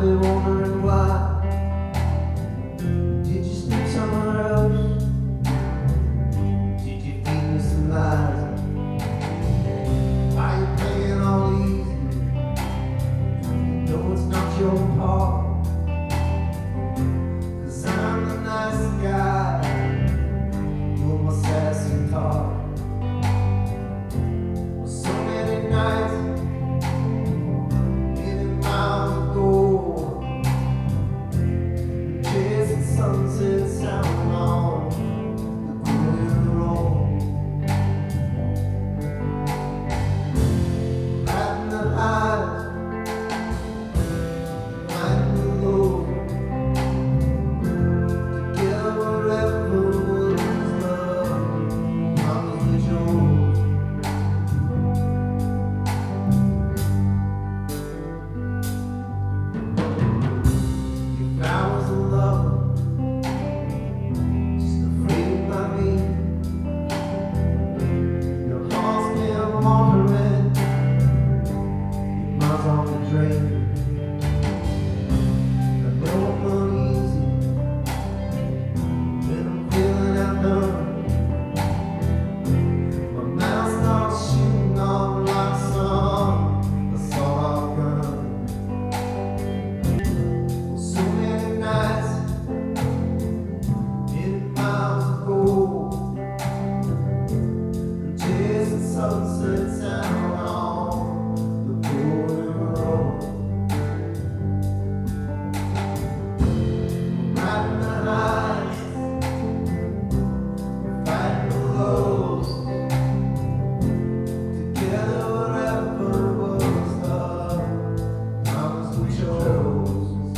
be wondering why. Did you sleep somewhere else? Did you feed me some lies? Why you playing all easy? You know it's not your part. 'Cause I'm the nice guy, you're my sassy talk. Well, so many nights sunsets out on the Golden Road, riding the highs, fighting the low, together wherever was love, promise we chose. If I was a lover, on the drain. I know I'm uneasy when I'm feeling outdone. My mouth starts shooting off like some assault gun. So many nights, many miles ago, chasing sunsets out on the Golden Road. Riding the highs, fighting the lows, together wherever was the promise we chose.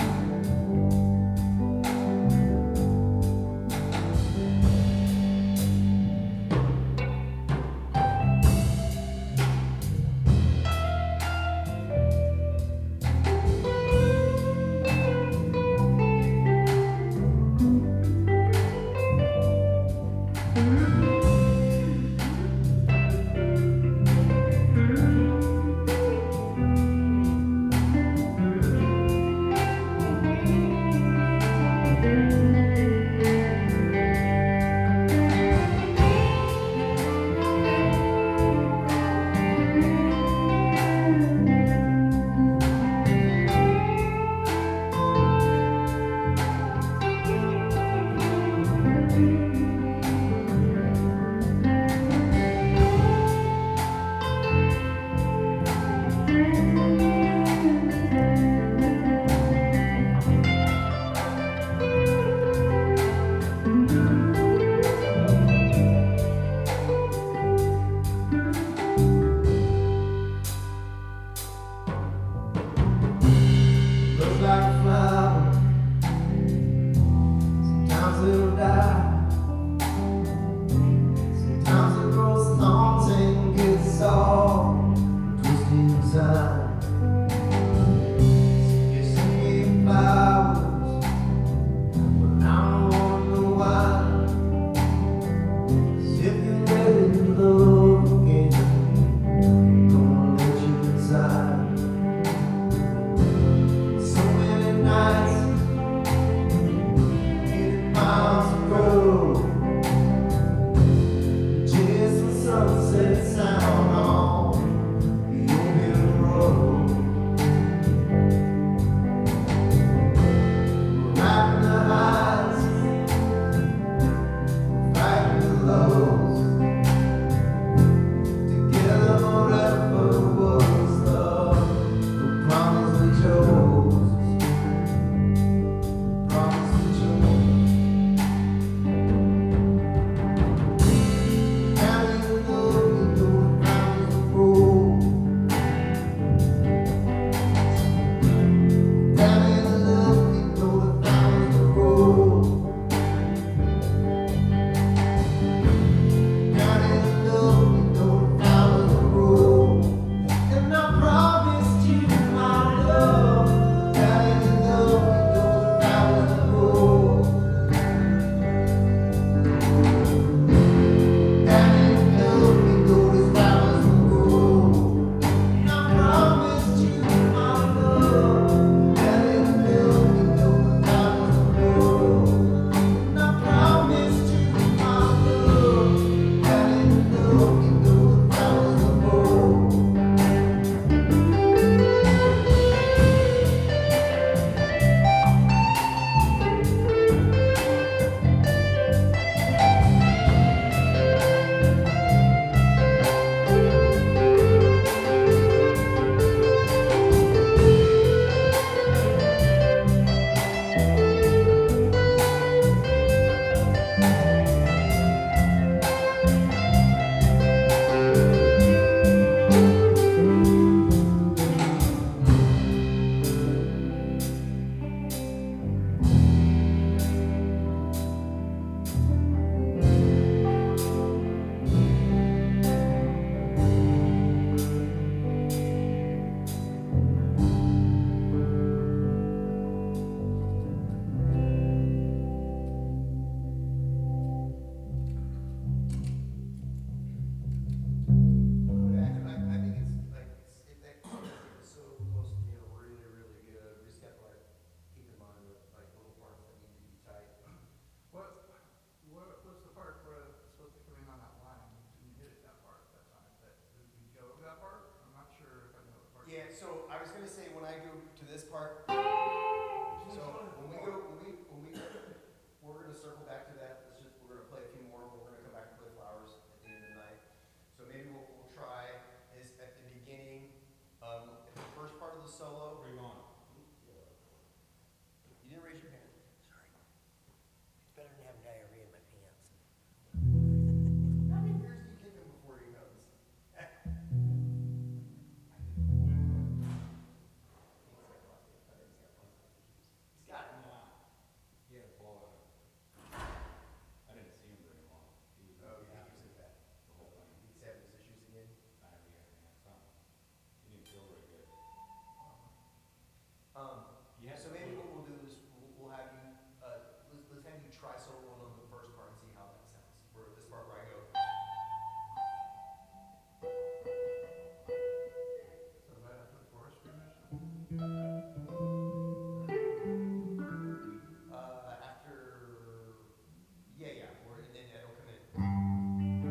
Looks like a flower, sometimes it'll die, sometimes it grows thorns and gets all twisted inside. You send me flowers, but I don't wanna know why. 'Cause if you're ready to love again, I'm gonna let you inside. Sunsets out on the Golden Road, riding the highs, fighting the lows, together whatever was the promise we chose. Promise we chose. And I promised you my love. this part. So we're gonna circle back to that. We're gonna play a few more. We're gonna come back and play flowers at the end of the night. So maybe we'll try is at the beginning, at the first part of the solo. Where you going? You didn't raise your hand. Sorry. It's better than having diarrhea in my pants. How many beers do you kick him before he comes? He's got it. He had a blowout. I didn't see him very long. He was, Oh, yeah, he was in that. the whole thing. He's having his issues again. I think he had something. He didn't feel very good. You had So the maybe flu. what we'll do is we'll have you, let's have you try soloing on the first part and see how that sounds. For this part where I go. So is that after the chorus finish? And then that'll come in.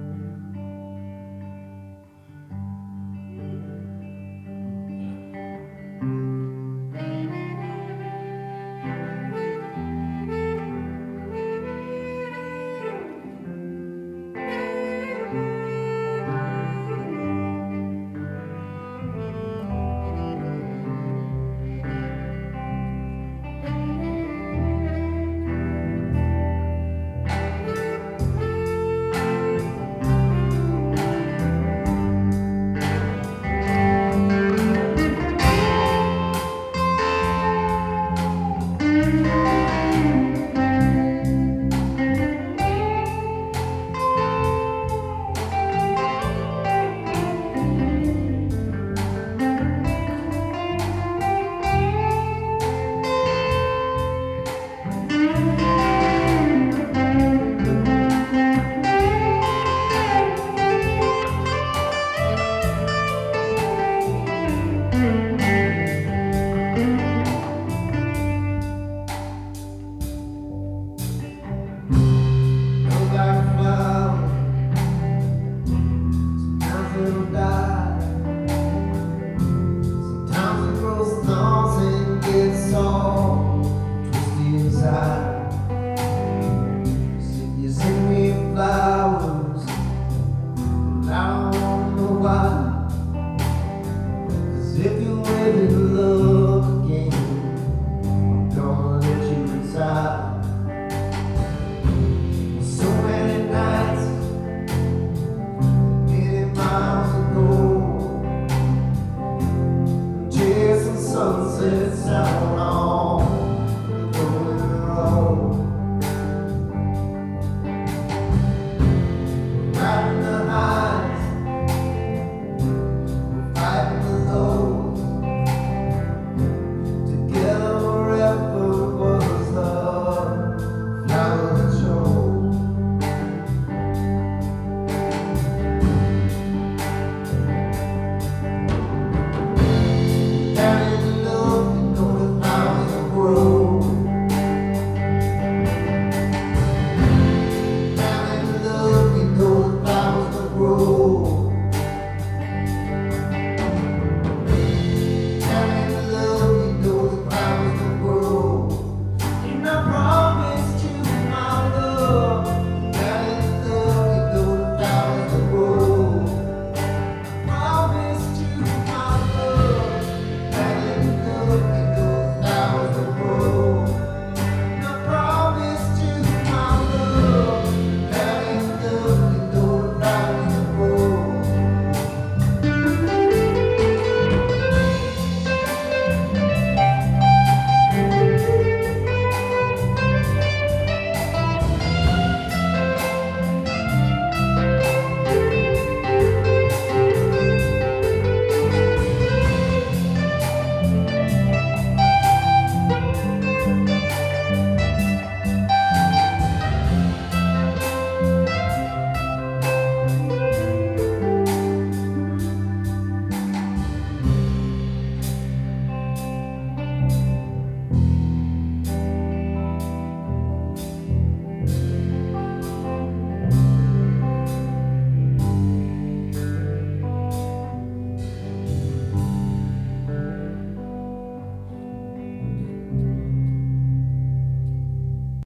Sunsets out on